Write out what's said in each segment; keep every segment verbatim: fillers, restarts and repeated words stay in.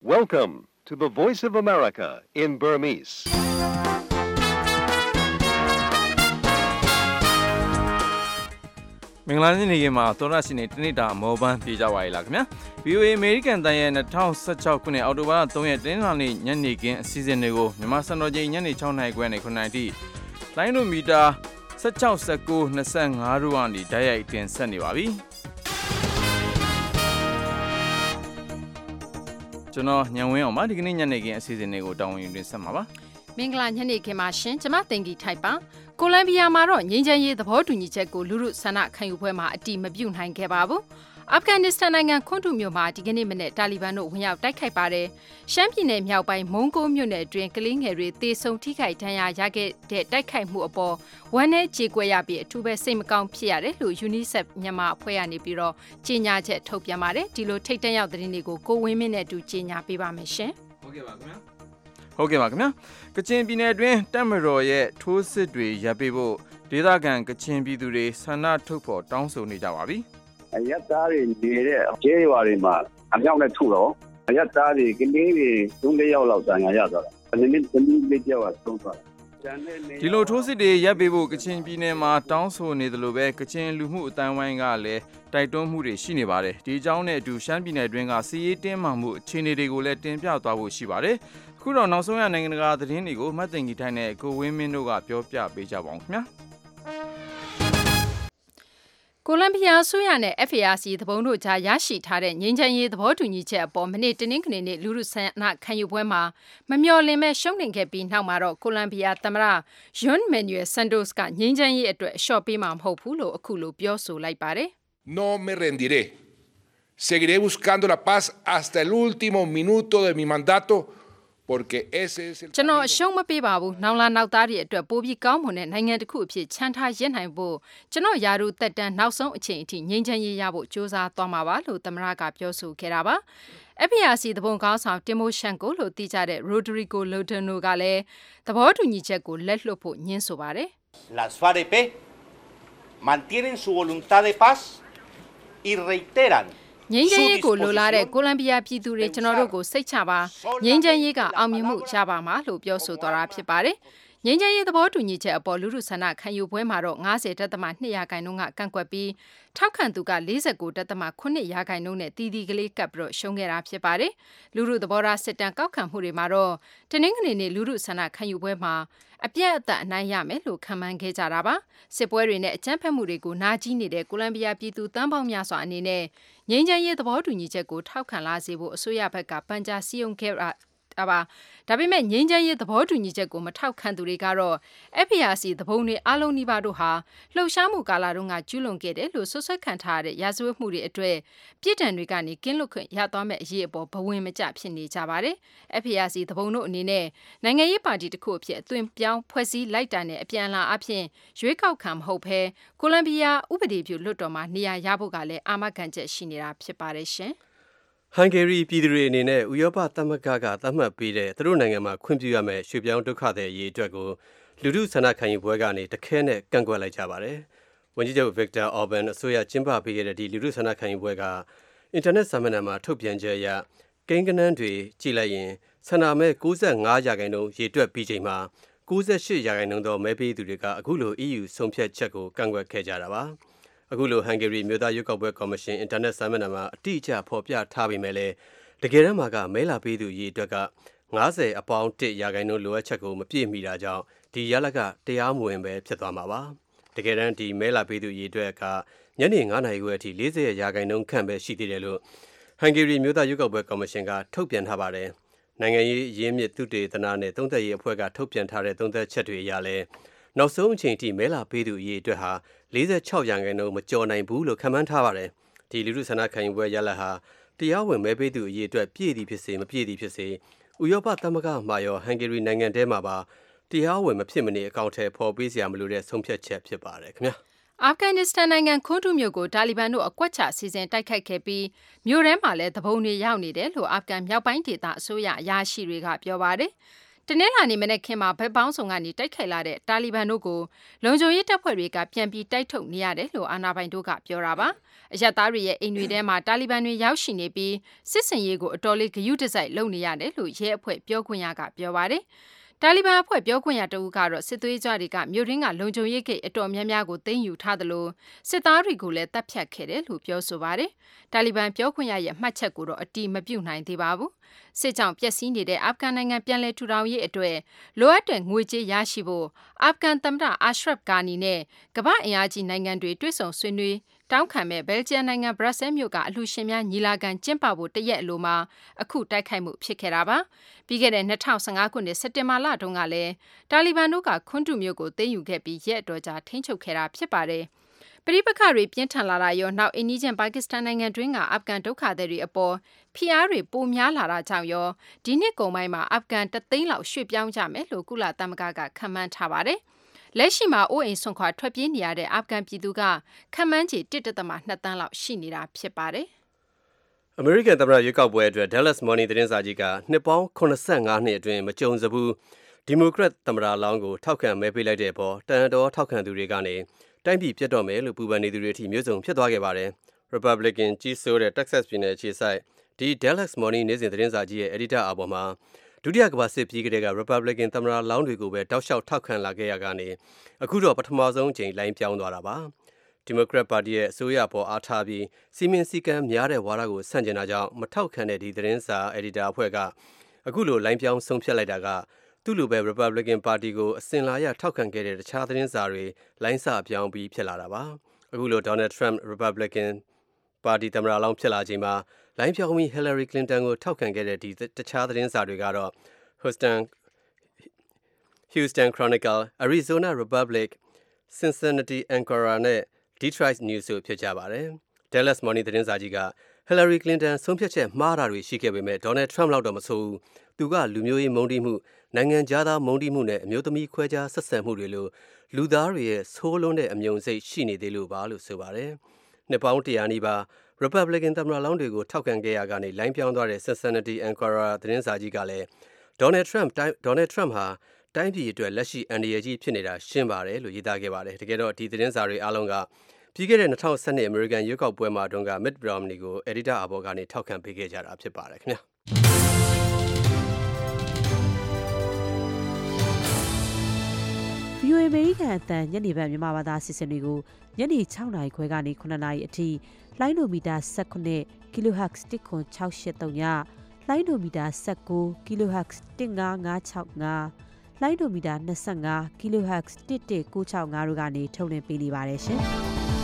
Welcome to the Voice of America in Burmese. ။မင်္ဂလာနေ့နေ့မှာသောရရှိနေတနေ့တာမော်ဘန်ပြေကြပါရလားခင်ဗျာ။ ဗီအိုအေ American တန်ရဲ့၂၀၁၆ခုနှစ်အောက်တိုဘာလ၃ရက်တင်းလာနေ့ညနေခင်းအစီအစဉ်တွေကိုမြန်မာစံတော်ချိန်ညနေ၆နာရီခွဲနဲ့ခုနှစ်နာရီလိုင်းဒိုမီတာ၁၆ ၁၉ ၂၅တို့ကနေဓာတ်ရိုက်တင်ဆက်နေပါပြီ။ကျွန်တော်ညံဝင်းအောင်ပါဒီကနေ့ညနေခင်းအစီအစဉ်တွေကိုတောင်းဝင်တင်ဆက်မှာပါမင်္ဂလာညနေခင်းပါရှင်ကျွန်မတင်ကြီးထိုက်ပါကိုလံဘီယာမှာတော့ငြိမ်းချမ်းရေးသဘောတူညီချက်ကိုလူလူဆန္ဒခံယူပွဲမှာအတိမပြုတ်နိုင်ခဲ့ပါဘူးအာဖဂန်နစ္စတန်နိုင်ငံခွန်းတူမြို့မှာဒီကနေ့မနေ့တာလီဘန်တို့ဝင်ရောက်တိုက်ခိုက်ပါတယ်ရှမ်းပြည်နယ်မြောက်ပိုင်းမုံကိုမြို့နယ်အတွင်းကလေးငယ်တွေတေဆုံထိခိုက်ဒဏ်ရာရခဲ့တဲ့တိုက်ခိုက်မှုအပေါ်ဝမ်းနဲ့ကြေကွဲရပြီးအထူးပဲစိတ်မကောင်းဖြစ်ရတယ်လို့ UNICEF မြန်မာအဖွဲ့ကနေပြီးတော့ကြေညာချက်ထုတ်ပြန်ပါတယ်ဒီလိုထိတ်တန့်ရောက်တဲ့သတင်းတွေကိုကိုဝင်းမင်းနဲ့အတူကြေညာပေးပါမယ်ရှင်ဟုတ်ကဲ့ပါခင်ဗျာဟုတ်ကဲ့ပါခင်ဗျာကချင်ပြည်နယ်အတွင်းတပ်မတော်ရဲ့ထိုးစစ်တွေရပ်ပေးဖို့ဒေသခံကချင်ပြည်သူတွေဆန္ဒထုတ်ဖော်တောင်းဆိုနေကြပါပြီအရက်သားတွေနေတဲ့ကျေးရွာတွေမှာအမြောက်နဲ့ထုတော့အရက်သားတွေကလေးတွေသုံးလေးယောက်လောက်တန်ရာရသွားတာအနည်းနည်းသမီးလေးယောက်ကသုံးသွားတာဒီလိုထိုးစစ်တွေရပ်ပေးဖို့ကချင်ပြည်နယ်မှာတောင်းဆိုနေတယ်လို့ပဲကချင်လူမှုအတိုင်းဝိုင်းကလည်းတိုက်တွန်းမှုတွေရှိနေပါတယ်ဒီအကြောင်းနဲ့အတူရှမ်းပြည်နယ်အတွင်းကစီးရေးတင်းမာမှုအခြေအနေတွေကိုလည်းတင်ပြသွားဖို့ရှိပါတယ်ခုတော့နောက်ဆုံးရနိုင်ငံတကာသတင်းတွေကိုမှတ်သိင်ကြီးထိုင်းနဲ့ကိုဝင်းမင်းတို့ကပြောပြပေးကြပါအောင်ခင်ဗျာကိုလံဘီယာအစိုးရနဲ့ F A R C သဘုံတို့ကြားရရှိထားတဲ့ငြိမ်းချမ်းရေးသဘောတူညီချက်အပေါ်မနေ့တနင်္ဂနွေနေ့လူလူဆန္ဒခံယူပွဲမှာမမျှော်လင့်မဲ့ရှုံးနိမ့်ခဲ့ပြီးနောက်မှာတော့ကိုလံဘီယာသမ္မတ Juan Manuel Santos ကငြိမ်းချမ်းရေးအတွက်အလျှော့ပေးမှာမဟုတ်ဘူးလို့အခုလိုပြောဆိုလိုက်ပါတယ် No me rendiré. Seguiré buscando la paz hasta el último minuto de mi mandato. ကျွန်တော်အရှုံးမပေးပါဘူး။နောက်လာနောက်သားတွေအတွက်ပိုပြီးကောင်းမွန်တဲ့နိုင်ငံတစ်ခုအဖြစ်ချမ်းထားရည်နိုင်ဖို့ကျွန်တော်ယာရုတက်တန်းနောက်ဆုံးအချိန်အထိငြိမ်းချမ်းရေးရဖို့စ조사သွားမှာပါလို့သမ္မတကပြောဆိုခဲ့တာပါ။ F A R C သဘုံကောင်းဆောင်တင်မိုရှန်ကိုလို့သိကြတဲ့ Rodrigo Lodeno ကလည်းသဘောတူညီချက်ကိုလက်လွတ်ဖို့ညှင်းဆိုပါတယ်။ Las F A R E P mantienen su voluntad de paz y reiteran ငြိမ်းချမ်းရေးကိုလိုလားတဲ့ကိုလံဘီယာပြည်သူတွေကျွန်တော်တို့ကိုစိတ်ချပါငြိမ်းချမ်းရေးကအောင်မြင်မှုရပါမှာလို့ပြောဆိုသွားတာဖြစ်ပါတယ်ငြိမ်းချမ်းရေးသဘောတူညီချက်အပေါ်လူလူဆန္ဒခံယူပွဲမှာတော့၅၀ဒသမ၂ရာခိုင်နှုန်းကကန့်ကွက်ပြီးထောက်ခံသူက၄၉ဒသမ၇ရာခိုင်နှုန်းနဲ့တီတီကလေးကပ်ပြီးတော့ရှုံးခဲ့တာဖြစ်ပါတယ်လူလူသဘောထားစစ်တမ်းကောက်ခံမှုတွေမှာတော့တနင်္ဂနွေနေ့လူလူဆန္ဒခံယူပွဲမှာအပြည့်အသက်အနိုင်ရမယ်လို့ခံမှန်းခဲ့ကြတာပါစစ်ပွဲတွေနဲ့အကြမ်းဖက်မှုတွေကိုနာကြီးနေတဲ့ကိုလံဘီယာပြည်သူတန်းပေါင်းများစွာအနေနဲ့ငြိမ်းချမ်းရေးသဘောတူညီချက်ကိုထောက်ခံလာစေဖို့အစိုးရဘက်ကပန်ကြားစည်းရုံးခဲ့တာပါဒါပေမဲ့ငြိမ်းချမ်းရေးသဘောတူညီချက်ကိုမထောက်ခံသူတွေကတော့ F A R C သဘုံတွေအားလုံးနီးပါးတို့ဟာလှုပ်ရှားမှုကာလတုန်းကကျူးလွန်ခဲ့တယ်လို့ဆွဆွဲခံထားရတဲ့ရာဇဝတ်မှုတွေအတွေ့ပြည်ထံတွေကနေကင်းလွတ်ခွင့်ရသွားမဲ့အရေးအပေါ်ဘဝင်မကျဖြစ်နေကြပါတယ်။ F A R C သဘုံတို့အနေနဲ့နိုင်ငံရေးပါတီတစ်ခုအဖြစ်အသွင်ပြောင်းဖွဲ့စည်းလိုက်တာနဲ့အပြန်အလှန်အဖြစ်ရွေးကောက်ခံမဟုတ်ဘဲကိုလံဘီယာဥပဒေပြုလွှတ်တော်မှာနေရာရဖို့ကလည်းအာမခံချက်ရှိနေတာဖြစ်ပါတယ်ရှင်။ဟန်ဂေရီပြည်သူတွေအနေနဲ့ဥရောပသမဂ္ဂကသတ်မှတ်ပေးတဲ့သူတို့နိုင်ငံမှာခွင့်ပြုရမယ့်ရွှေ့ပြောင်းဒုက္ခသည်အရေးအတွက်ကိုလူထုဆန္ဒခံယူပွဲကနေတခဲနဲ့ကန့်ကွက်လိုက်ကြပါတယ်။ဝန်ကြီးချုပ် Viktor Orban အစိုးရကျင်းပပေးခဲ့တဲ့ဒီလူထုဆန္ဒခံယူပွဲကအင်တာနက်စာမျက်နှာမှာထုတ်ပြန်ချက်အရကိန်းဂဏန်းတွေကြည့်လိုက်ရင်ဆန္ဒမဲ၉၅ရာခိုင်နှုန်းရေတွက်ပြီးချိန်မှာ၉၈ရာခိုင်နှုန်းသောမဲပေးသူတွေကအခုလို E U ဆုံးဖြတ်ချက်ကိုကန့်ကွက်ခဲ့ကြတာပါ။အခုလိုဟန်ဂေရီမြို့သားရွေးကောက်ပွဲကော်မရှင်အင်တာနက်စာမျက်နှာမှာအတိအကျဖော်ပြထားပေမဲ့လည်းတကယ်တမ်းမှာကမဲလာပေးသူရေအတွက်က၅၀အပေါင်း၁ရာခိုင်နှုန်းလိုအပ်ချက်ကိုမပြည့်မီတာကြောင့်ဒီရလကတရားမဝင်ပဲဖြစ်သွားမှာပါတကယ်တမ်းဒီမဲလာပေးသူရေအတွက်ကညနေ၅နာရီခွဲအထိ၄၀ရာခိုင်နှုန်းခန့်ပဲရှိသေးတယ်လို့ဟန်ဂေရီမြို့သားရွေးကောက်ပွဲကော်မရှင်ကထုတ်ပြန်ထားပါတယ်နိုင်ငံရေးရင်းမြစ်သုတေသနနဲ့သုံးသပ်ရေးအဖွဲ့ကထုတ်ပြန်ထားတဲ့သုံးသပ်ချက်တွေအရလည်းနောက်ဆုံးအချိန်ထိမဲလာပေးသူအရေးအတွက်ဟာ၄၆ရာခိုင်နှုန်းမကျော်နိုင်ဘူးလို့ခန့်မှန်းထားပါတယ်ဒီလူထုဆန္ဒခံယူပွဲရလဒ်ဟာတရားဝင်မဲပေးသူအရေးအတွက်ပြည့်သည်ဖြစ်စေမပြည့်သည်ဖြစ်စေဥရောပသမဂ္ဂမှာရောဟန်ဂေရီနိုင်ငံထဲမှာပါတရားဝင်မဖြစ်မနေအကောင့်ထဲပေါ်ပေးစရာမလိုတဲ့ဆုံးဖြတ်ချက်ဖြစ်ပါတယ်ခင်ဗျာအာဖဂန်နစ္စတန်နိုင်ငံခွန်းတူမြို့ကိုတာလီဘန်တို့အကွက်ချစီစဉ်တိုက်ခိုက်ခဲ့ပြီးမြို့ထဲမှာလည်းသဘုံတွေရောက်နေတယ်လို့အာဖဂန်မြောက်ပိုင်းဒေသအစိုးရအရာရှိတွေကပြောပါတယ်တနင်္လာနေ့မနေ့ခင်မှာဘက်ပေါင်းဆောင်ကနေတိုက်ခိုက်လာတဲ့တာလီဘန်တို့ကိုလုံခြုံရေးတပ်ဖွဲ့တွေကပြန်ပြီးတိုက်ထုတ်နေရတယ်လို့အာဏာပိုင်တို့ကပြောတာပါအရက်သားတွေရဲ့အိမ်တွေထဲမှာတာလီဘန်တွေရောက်ရှိနေပြီးစစ်စင်ရေးကိုအတော်လေးဂရုတစိုက်လုပ်နေရတယ်လို့ရဲအဖွဲ့ပြောခွင့်ရကပြောပါတယ်တာလီဘန်အဖွဲ့ပြောခွင့်ရတဦးကတော့စစ်သွေးကြွတွေကမြို့ရင်းကလုံခြုံရေးဂိတ်အတော်များများကိုသိမ်းယူထားသလိုစစ်သားတွေကိုလည်းတပ်ဖြတ်ခဲ့တယ်လို့ပြောဆိုပါတယ်တာလီဘန်ပြောခွင့်ရရဲ့မှတ်ချက်ကိုတော့အတိမပြုနိုင်သေးပါဘူးစစ်ကြောင့်ပျက်စီးနေတဲ့အာဖဂန်နိုင်ငံပြန်လည်ထူထောင်ရေးအတွက်လိုအပ်တဲ့ငွေကြေးရရှိဖို့အာဖဂန်သမ္မတအာရှရဖ်ဂါနီနဲ့ကမ္ဘာအင်အားကြီးနိုင်ငံတွေတွေ့ဆုံဆွေးနွေးတောင်းခံမဲ့ဘယ်လ်ဂျီယံနိုင်ငံဘရပ်ဆဲမြို့ကအလှူရှင်များညီလာခံကျင်းပဖို့တရက်အလိုမှာအခုတိုက်ခိုက်မှုဖြစ်ခဲ့တာပါပြီးခဲ့တဲ့၂၀၁၅ခုနှစ်စက်တင်ဘာလတုန်းကလည်းတာလီဘန်တို့ကခွန်းတူမြို့ကိုသိမ်းယူခဲ့ပြီးရက်အတော်ကြာထိန်းချုပ်ခဲ့တာဖြစ်ပါတယ်ပရိပခတွေပြင်းထန်လာတာရောနောက်အိန္ဒိယပါကစ္စတန်နိုင်ငံတွင်းကအာဖဂန်ဒုက္ခသည်တွေအပေါ်ဖိအားတွေပိုများလာတာကြောင့်ရောဒီနှစ်ကုန်ပိုင်းမှာအာဖဂန်တသိန်းလောက်ရွှေ့ပြောင်းကြမယ်လို့ကုလသမဂ္ဂကခန့်မှန်းထားပါတယ်လက်ရှိမှာအိုးအိမ်ဆွန့်ခွာထွက်ပြေးနေရတဲ့အာဖဂန်ပြည်သူကခန့်မှန်းခြေ ၁.၂ သန်းလောက်ရှိနေတာဖြစ်ပါတယ်အမေရိကန်သမ္မတရွေးကောက်ပွဲအတွက် Dallas Morning သတင်းစာကြီးကနှစ်ပေါင်း၇၅နှစ်အတွင်းမကြုံစဘူးဒီမိုကရက်သမ္မတလောင်းကိုထောက်ခံမဲပေးလိုက်တဲ့အပေါ်တန်တော်ထောက်ခံသူတွေကနေတိုင်းပြည်ပြတ်တော့မယ်လို့ပူပန်နေသူတွေအထိမျိုးစုံဖြစ်သွားခဲ့ပါတယ် Republican ကြီးစိုးတဲ့ Texas ပြည်နယ်အခြေစိုက်ဒီ Dallas Morning နေ့စဉ်သတင်းစာကြီးရဲ့ editor အပေါ်မှာဒုတိယကမ္ဘာစစ်ပြီးကတည်းက Republican သမ္မတလောင်းတွေကိုပဲတောက်လျှောက်ထောက်ခံလာခဲ့ရကနေအခုတော့ပထမဆုံးအကြိမ်လိုင်းပြောင်းသွားတာပါ Democrat Party ရဲ့အစိုးရပေါ်အားထားပြီးစီမင်းစည်းကမ်းများတဲ့ဝါဒကိုဆန့်ကျင်တာကြောင့်မထောက်ခံတဲ့ဒီသတင်းစာ editor အဖွဲ့ကအခုလိုလိုင်းပြောင်းဆုံးဖြတ်လိုက်တာကသူ့လိုပဲ Republican Party ကိုအစဉ်လာရထောက်ခံခဲ့တဲ့တခြားသတင်းစာတွေလိုင်းစာပြောင်းပြီးဖြစ်လာတာပါအခုလို Donald Trump Republican Party သမ္မတလောင်းဖြစ်လာချိန်မှာလိုင်းပြောင်းပြီး Hillary Clinton ကိုထောက်ခံခဲ့တဲ့ဒီတခြားသတင်းစာတွေကတော့ Houston Houston Chronicle, Arizona Republic, Cincinnati Enquirer နဲ့ Detroit News တို့ဖြစ်ကြပါတယ်။ Dallas Morning သတင်းစာကြီးက Hillary Clinton ဆုံးဖြတ်ချက်မှားတာတွေရှိခဲ့ပေမဲ့ Donald Trump လောက်တော့မဆိုဘူး။သူကလူမျိုးရေးမုန်းတီးမှု၊နိုင်ငံခြားသားမုန်းတီးမှုနဲ့အမျိုးသမီးခွဲခြားဆက်ဆံမှုတွေလိုလူသားတွေရဲ့ဆိုးလွန်းတဲ့အမြုံစိတ်ရှိနေသေးလို့ပါလို့ဆိုပါတယ်။နှစ်ပေါင်းတရာနီးပါး Republican သမ္မတလောင်းတွေကိုထောက်ခံခဲ့ရကနေလိုင်းပြောင်းသွားတဲ့ Cincinnati Enquirer သတင်းစာကြီးကလည်း Donald Trump Donald Trump ဟာတိုင်းပြည်အတွက်လက်ရှိအန္တရာယ်ကြီးဖြစ်နေတာရှင်းပါတယ်လို့ရေးသားခဲ့ပါတယ်တကယ်တော့ဒီသတင်းစာတွေအားလုံးကပြီးခဲ့တဲ့၂၀၁၂ American ရွေးကောက်ပွဲမှာတုန်းက Mitt Romney ကို editor အပေါ်ကနေထောက်ခံပေးခဲ့ကြတာဖြစ်ပါတယ်ခင်ဗျာဗီအိုအေ American အသံညနေပိုင်းမြန်မာဘာသာအစီအစဉ်တွေကိုညနေ၆နာရီခွဲကနေ၇နာရီအထိလိုင်းဒိုမီတာ၁၉ kilohertz တစ်ခွန်၆၈၃ညလိုင်းဒိုမီတာ၁၉ kilohertz တစ်၅၅၆၅လိုင်းဒိုမီတာ၂၅ kilohertz တစ်တစ်၉၆၅တို့ကနေထုတ်လွှင့်ပေးနေပါတယ်ရှင်။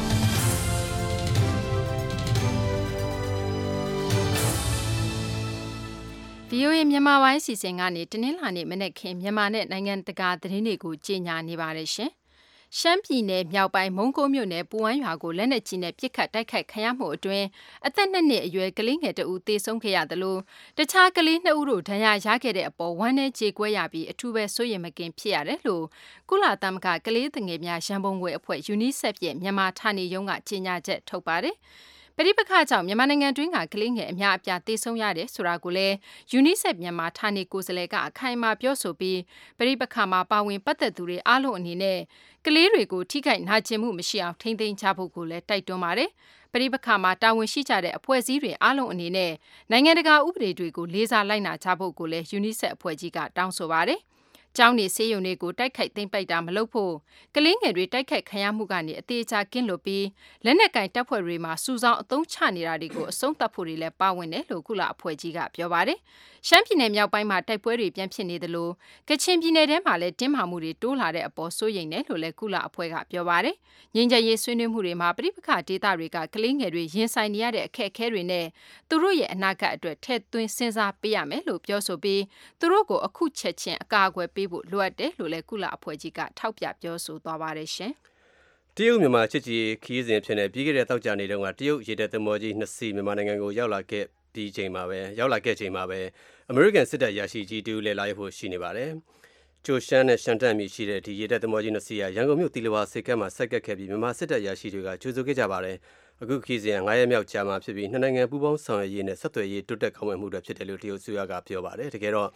ဗီအိုအေမြန်မာပိုင်းစီစဉ်ကနေတနင်္လာနေ့မနေ့ခင်မြန်မာနဲ့နိုင်ငံတကာသတင်းတွေကိုကြီးညာနေပါတယ်ရှင်။ရှမ်းပြည်နယ်မြောက်ပိုင်းမုံကိုမြို့နယ်ပူဝမ်းရွာကိုလက်နက်ကြီးနဲ့ပစ်ခတ်တိုက်ခိုက်ခံရမှုအတွင်းအသက်နှစ်နှစ်အရွယ်ကလေးငယ်တဦးသေဆုံးခဲ့ရတယ်လို့တခြားကလေးနှစ်ဦးတို့ဒဏ်ရာရခဲ့တဲ့အပေါ်ဝမ်းနည်းကြေကွဲရပြီးအထူးပဲစိုးရိမ်မကင်းဖြစ်ရတယ်လို့ကုလသမဂ္ဂကလေးငယ်များရန်ပုံငွေအဖွဲ့ UNICEF ရဲ့မြန်မာဌာနေရုံးကကြေညာချက်ထုတ်ပါတယ်။ပရိပခကြောင့်မြန်မာနိုင်ငံတွင်းကကလေးငယ်အများအပြားသေဆုံးရတယ်ဆိုတာကိုလည်း UNICEF မြန်မာဌာနေကိုယ်စားလှယ်ကအခိုင်အမာပြောဆိုပြီးပရိပခမှာပါဝင်ပတ်သက်သူတွေအားလုံးအနေနဲ့ကလေးတွေကိုထိခိုက်နာကျင်မှုမရှိအောင်ထိန်းသိမ်းကြဖို့ကိုလည်းတိုက်တွန်းပါတယ်။ပရိပခမှာတာဝန်ရှိကြတဲ့အဖွဲ့အစည်းတွေအားလုံးအနေနဲ့နိုင်ငံတကာဥပဒေတွေကိုလေးစားလိုက်နာကြဖို့ကိုလည်း UNICEF အဖွဲ့ကြီးကတောင်းဆိုပါတယ်။ကျောင်းနေဆေးရုံတွေကိုတိုက်ခိုက်သိမ်းပိုက်တာမလုပ်ဖို့ကလေးငယ်တွေတိုက်ခိုက်ခံရမှုကနေအသေးအချာကင်းလွတ်ပြီးလက်နက်ကင်တပ်ဖွဲ့တွေမှာစူဆောင်းအသုံးချနေတာတွေကိုအဆုံးသတ်ဖို့တွေလည်းပါဝင်တယ်လို့ကုလအဖွဲ့ကြီးကပြောပါတယ်။ရှမ်းပြည်နယ်မြောက်ပိုင်းမှာတိုက်ပွဲတွေပြန်ဖြစ်နေသလိုကချင်ပြည်နယ်ထဲမှာလည်းတင်းမာမှုတွေတိုးလာတဲ့အပေါ်စိုးရိမ်တယ်လို့လည်းကုလအဖွဲ့ကပြောပါတယ်။ငြိမ်းချမ်းရေးဆွေးနွေးမှုတွေမှာပဋိပက္ခဒေသတွေကကလေးငယ်တွေရင်ဆိုင်နေရတဲ့အခက်အခဲတွေနဲ့သူတို့ရဲ့အနာဂတ်အတွက်ထည့်သွင်းစဉ်းစားပေးရမယ်လို့ပြောဆိုပြီးသူတို့ကိုအခုချက်ချင်းအကာအကွယ်ပေးဖို့လိုအပ်တယ်လို့လည်းကုလအဖွဲ့ကြီးကထောက်ပြပြောဆိုသွားပါတယ်ရှင်။တရုတ်မြန်မာချစ်ကြည်ခီးစဉ်ဖြစ်နေပြီးခဲ့တဲ့တောက်ကြနေတုန်းကတရုတ်ရေတပ်သင်္ဘောကြီးနှစ်စီးမြန်မာနိုင်ငံကိုရောက်လာခဲ့ပြီးချိန်မှာပဲရောက်လာခဲ့ချိန်မှာပဲအမေရိကန်စစ်တပ်ရရှိကြီးတူလည်းလာရောက်ဖို့ရှိနေပါတယ်။ကျိုရှမ်းနဲ့ရှန်တက်မီရှိတဲ့ဒီရေတပ်သင်္ဘောကြီးနှစ်စီးကရန်ကုန်မြို့တီလဝါစိတ်ကမ်းမှာဆိုက်ကပ်ခဲ့ပြီးမြန်မာစစ်တပ်ရရှိတွေကကြိုဆိုခဲ့ကြပါတယ်။အခုခီးစဉ်ငါးရက်မြောက်ကြာမှာဖြစ်ပြီးနှစ်နိုင်ငံပူးပေါင်းဆောင်ရွက်ရေးနဲ့ဆက်သွယ်ရေးတိုးတက်ကောင်းမွန်မှုတွေဖြစ်တယ်လို့တရုတ်အစိုးရကပြောပါတယ်။တကယ်တော့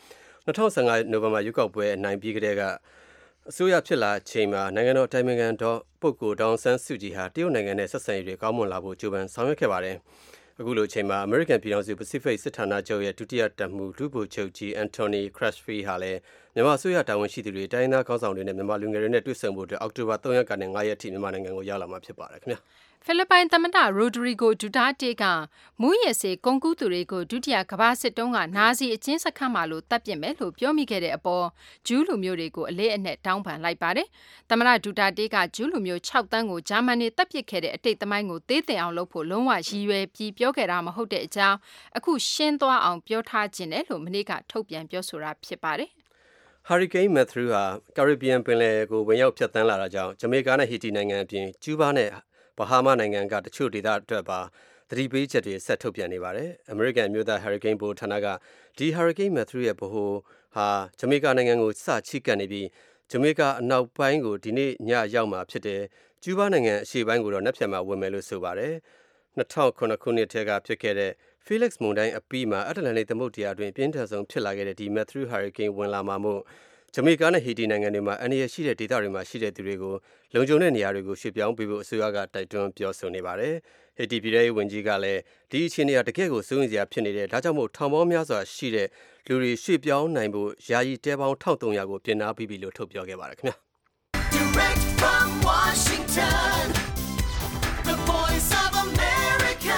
2015နိုဝင်ဘာရွေးကောက်ပွဲအနိုင်ပြီးကတည်းကအစိုးရဖြစ်လာချိန်မှာနိုင်ငံတော်တိုင်ပင်ခံတော်ပုဂ္ဂိုလ်ဒေါအောင်ဆန်းစုကြည်ဟာတရုတ်နိုင်ငံနဲ့ဆက်ဆံရေးတွေကောင်းမွန်လာဖို့ကြိုးပမ်းဆောင်ရွက်ခဲ့ပါတယ်။အခုလိုချိန်မှာ American ပြည်ထောင်စု Pacific စစ်ဌာနချုပ်ရဲ့ဒုတိယတပ်မှူးလူဗိုလ်ချုပ်ကြီး Anthony Crutchfield ဟာလည်းမြန်မာအစိုးရတာဝန်ရှိသူတွေတိုင်းသားခေါင်းဆောင်တွေနဲ့မြန်မာလူငယ်တွေနဲ့တွေ့ဆုံဖို့အတွက်အောက်တိုဘာ၃ရက်ကနေ၅ရက်ထိမြန်မာနိုင်ငံကိုရောက်လာမှာဖြစ်ပါတယ်ခင်ဗျာ။ဖိလစ်ပိုင်သမ္မတရိုဒရီဂိုဒူတာတေကမူးယစ်ဆေးကုန်ကူးသူတွေကိုဒုတိယကမ္ဘာစစ်တုန်းကနာဇီအကျဉ်းစခန်းမှာလို့တပ်ပစ်မယ်လို့ပြောမိခဲ့တဲ့အပေါ်ဂျူးလူမျိုးတွေကိုအလေးအနက်တောင်းပန်လိုက်ပါတယ်။သမ္မတဒူတာတေကဂျူးလူမျိုး၆တန်းကိုဂျာမန်တွေတပ်ပစ်ခဲ့တဲ့အတိတ်သမိုင်းကိုသေးသိမ်အောင်လုပ်ဖို့လုံးဝရည်ရွယ်ပြီးပြောခဲ့တာမဟုတ်တဲ့အကြောင်းအခုရှင်းသွားအောင်ပြောထားခြင်းတယ်လို့မနေ့ကထုတ်ပြန်ပြောဆိုတာဖြစ်ပါတယ်။ Hurricane Matthew ဟာ Caribbean ပင်လယ်ကိုဝင်ရောက်ဖြတ်သန်းလာတာကြောင့်ဂျမေကာနဲ့ဟီတီနိုင်ငံအပြင်ကျူးဘားနဲ့ဘဟားမားနိုင်ငံကတချို့ဒေသအတွက်ပါသတိပေးချက်တွေဆက်ထုတ်ပြန်နေပါတယ်။ American မြို့သား Hurricane ဘိုဌာနကဒီ Hurricane Matthew ရဲ့ဗဟိုဟာဂျမေကာနိုင်ငံကိုစချိကပ်နေပြီးဂျမေကာအနောက်ပိုင်းကိုဒီနေ့ညရောက်မှာဖြစ်တယ်။ကျူးဘားနိုင်ငံအရှေ့ပိုင်းကိုတော့နက်ဖြန်မှာဝင်မယ်လို့ဆိုပါတယ်။၂၀၀၇ခုနှစ်ထဲကဖြစ်ခဲ့တဲ့ Felix မုန်တိုင်းအပြီးမှာအတ္တလန္တိတ်သမုဒ္ဒရာတွင်ပြင်းထန်ဆုံးဖြစ်လာခဲ့တဲ့ဒီ Matthew Hurricane ဝင်လာမှာမို့ဂျမေကာနဲ့ဟီတီနိုင်ငံတွေမှာအန္တရာယ်ရှိတဲ့ဒေသတွေမှာရှိတဲ့သူတွေကိုလုံခြုံတဲ့နေရာတွေကိုရွှေ့ပြောင်းပေးဖို့အစိုးရကတိုက်တွန်းပြောဆိုနေပါတယ်။ဟီတီပြည်ထောင်စုဝန်ကြီးကလည်းဒီအခြေအနေအတကယ်ကိုစိုးရိမ်စရာဖြစ်နေတဲ့ဒါကြောင့်မို့ထောင်ပေါင်းများစွာရှိတဲ့လူတွေရွှေ့ပြောင်းနိုင်ဖို့ယာယီတဲပေါင်း၁၃၀၀ကိုပြင်နာပြီးပြီလို့ထုတ်ပြောခဲ့ပါတယ်ခင်ဗျာ။ Direct from Washington, the voice of America,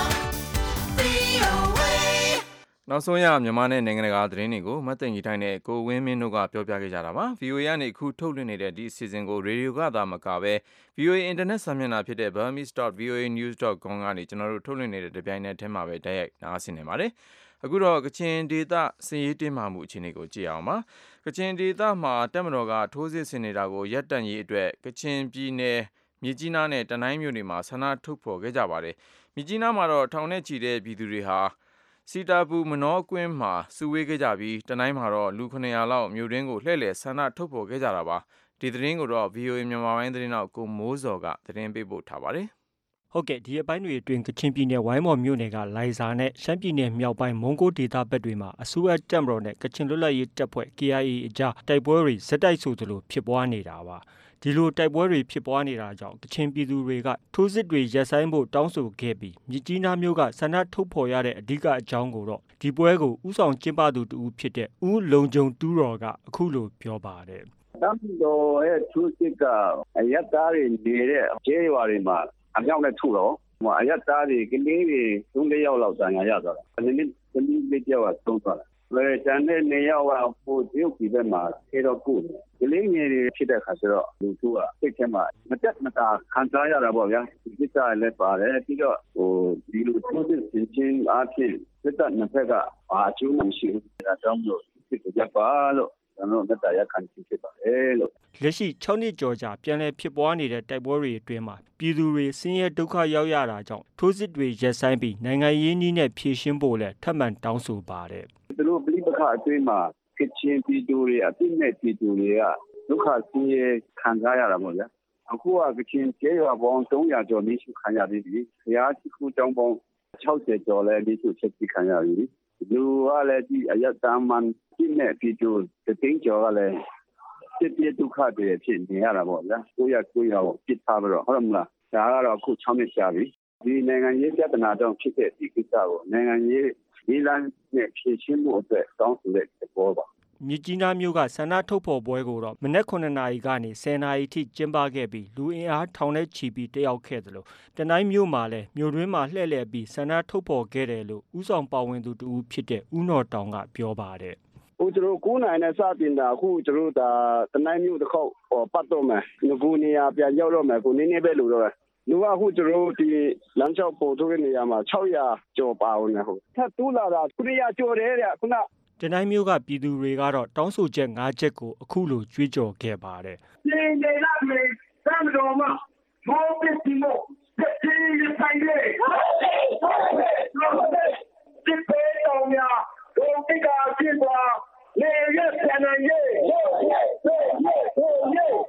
နောက်ဆုံးရမြန်မာနဲ့နိုင်ငံတကာသတင်းတွေကိုမတ်သိင်ကြီးတိုင်းနဲ့ကိုဝင်းမင်းတို့ကပြောပြခဲ့ကြတာပါ ဗွီအိုအေ ကနေအခုထုတ်လွှင့်နေတဲ့ဒီအစီအစဉ်ကိုရေဒီယိုကသာမကပဲ ဗွီအိုအေ အင်တာနက်စာမျက်နှာဖြစ်တဲ့ burmese dot v o a news dot com ကနေကျွန်တော်တို့ထုတ်လွှင့်နေတဲ့တပြိုင်နက်တည်းမှာပဲတိုက်ရိုက်နားဆင်နိုင်ပါတယ်အခုတော့ကချင်ဒေသစည်ရေးတင်းမာမှုအခြေအနေကိုကြည့်အောင်ပါကချင်ဒေသမှာတပ်မတော်ကထိုးစစ်ဆင်နေတာကိုရပ်တန့်ရေးအတွက်ကချင်ပြည်နယ်မြစ်ကြီးနားနဲ့တနိုင်းမြို့တွေမှာဆန္ဒထုတ်ဖော်ခဲ့ကြပါတယ်မြစ်ကြီးနားမှာတော့ထောင်နဲ့ချီတဲ့ပြည်သူတွေဟာစီတာပူမနောကွင်းမှာစုဝေးခဲ့ကြပြီးတနိုင်းမှာတော့လူခုနှစ်ရာလောက်မြို့တွင်းကိုလှည့်လည်ဆန္ဒထုတ်ဖော်ခဲ့ကြတာပါဒီသတင်းကိုတော့ ဗွီအိုအေ မြန်မာပိုင်းသတင်းတောက်ကိုမိုးစော်ကသတင်းပေးပို့ထားပါတယ်ဟုတ်ကဲ့ဒီအပိုင်းတွေအတွင်းကချင်ပြည်နယ်ဝိုင်းမော်မြို့နယ်ကလိုင်ဇာနဲ့ရှမ်းပြည်နယ်မြောက်ပိုင်းမုံကိုဒေသဘက်တွေမှာအစိုးရတပ်မတော်နဲ့ကချင်လွတ်လပ်ရေးတပ်ဖွဲ့ K I A အကြားတိုက်ပွဲတွေဇက်တိုက်ဆိုသလိုဖြစ်ပွားနေတာပါဒီလိုတိုက်ပွဲတွေဖြစ်ပွားနေတာကြောင့်ကချင်ပြည်သူတွေကထိုးစစ်တွေရပ်ဆိုင်းဖို့တောင်းဆိုခဲ့ပြီးမြစ်ကြီးနားမြို့ကဆန္ဒထုတ်ဖော်ရတဲ့အဓိကအကြောင်းကိုတော့ဒီပွဲကိုဥဆောင်ကျင်းပသူတူဖြစ်တဲ့ဦးလုံခြုံတူးတော်ကအခုလိုပြောပါတယ်တမ်တော်ရဲ့ထိုးစစ်ကအယက်သားတွေနေတဲ့ကျေးရွာတွေမှာအမြောက်နဲ့ထုတော့အယက်သားတွေကလေးတွေသုံးလေးယောက်လောက်တန်ရာရသွားတာဒီနေ့ဒီနေ့လေးယောက်ကသုံးသွားတာလေကျန်တဲ့နေရာကပိုတရုတ်ပြည်ဘက်မှာခေတော့ကိုဒီလေးငယ်တွေဖြစ်တဲ့ခါကျတော့လူထုကစိတ်ထဲမှာမတက်မတာခံစားရတာပေါ့ဗျာဒီကိစ္စလည်းပါတယ်ပြီးတော့ဟိုဒီလိုထိုးစစ်ဆင်ခြင်းအဖြစ်စစ်တပ်နှစ်ဖက်ကအာကျိုးမရှိဘူးဒါကြောင့်လို့စစ်ကြပါလို့ကျွန်တော်တို့တရားခံဖြစ်ပါတယ်လို့လက်ရှိ၆နှစ်ကျော်ကြာပြန်လည်ဖြစ်ပွားနေတဲ့တိုက်ပွဲတွေအတွင်းမှာပြည်သူတွေဆင်းရဲဒုက္ခရောက်ရတာကြောင့်ထိုးစစ်တွေရပ်ဆိုင်းပြီးနိုင်ငံရေးနည်းနဲ့ဖြေရှင်းဖို့လည်းထပ်မံတောင်းဆိုပါတယ်သူတို့ပြည်ပခါအတွင်းမှာကချင်ပြည်သူတွေအပြစ်မဲ့ပြည်သူတွေကဒုက္ခဆင်းရဲခံစားရတာပေါ့ဗျာအခုကကချင်ကျေးရွာပေါင်း၃ရာကျော်နေရှိခံရပြီးပြီဘုရားရှိခိုးကျောင်းပေါင်း၆၀ကျော်လည်းနေရှိချက်ခံရပြီလူကလည်းဒီအယက်တမန်ပြည့်မဲ့ပြည်သူတသိန်းကျော်ကလည်းစစ်ပြေဒုက္ခတွေဖြစ်နေရတာပေါ့ဗျာကိုရကိုရကိုပြစ်ထားပြီးတော့ဟုတ်မလားဒါကတော့အခု၆နှစ်ကြာပြီဒီနိုင်ငံရေးပြဿနာကြောင့်ဖြစ်တဲ့ဒီကိစ္စကိုနိုင်ငံရေးဒီလမ်းနဲ့ဖြေရှင်းဖို့အတွက်တောင်းဆိုတဲ့သဘောပါမြစ်ကြီးနားမြို့ကဆန္ဒထုတ်ဖော်ပွဲကိုတော့မနက်ခုနှစ်နာရီကနေဆယ်နာရီထိကျင်းပခဲ့ပြီးလူအင်အားထောင်နဲ့ချီပြီးတက်ရောက်ခဲ့သလိုတနိုင်းမြို့မှာလည်းမြို့တွင်းမှာလှည့်လည်ပြီးဆန္ဒထုတ်ဖော်ခဲ့တယ်လို့ဥဆောင်ပါဝင်သူတူဖြစ်တဲ့ဦးနော်တောင်ကပြောပါတယ်ဟိုကျွန်တော်ကိုနိုင်နဲ့စတင်တာအခုကျွန်တော်ဒါတနိုင်းမြို့တစ်ခေါက်ဟောပတ်တော့မယ်ငကူနေရပြန်ရောက်တော့မယ်ကိုနည်းနည်းပဲလို့တော့လူကအခုကျွန်တော်ဒီလမ်းလျှောက်ပေါ်ထုတ်တဲ့နေရာမှာ၆ရာကျော်ပါအောင်ねဟုတ်ထပ်တူးလာတာခုနှစ်ရာကျော်တယ်တဲ့ခုနတနိုင်းမြို့ကပြည်သူတွေကတော့တောင်းဆိုချက်၅ချက်ကိုအခုလိုကြွေးကြော်ခဲ့ပါတယ်ဒီနေလာမေတမ်တော်မှာမောပစ်တီမိုဒီဆိုင်လေဒီပေတော်များဒုတိယဖြစ်သွားလေရက်ဆန်နေတ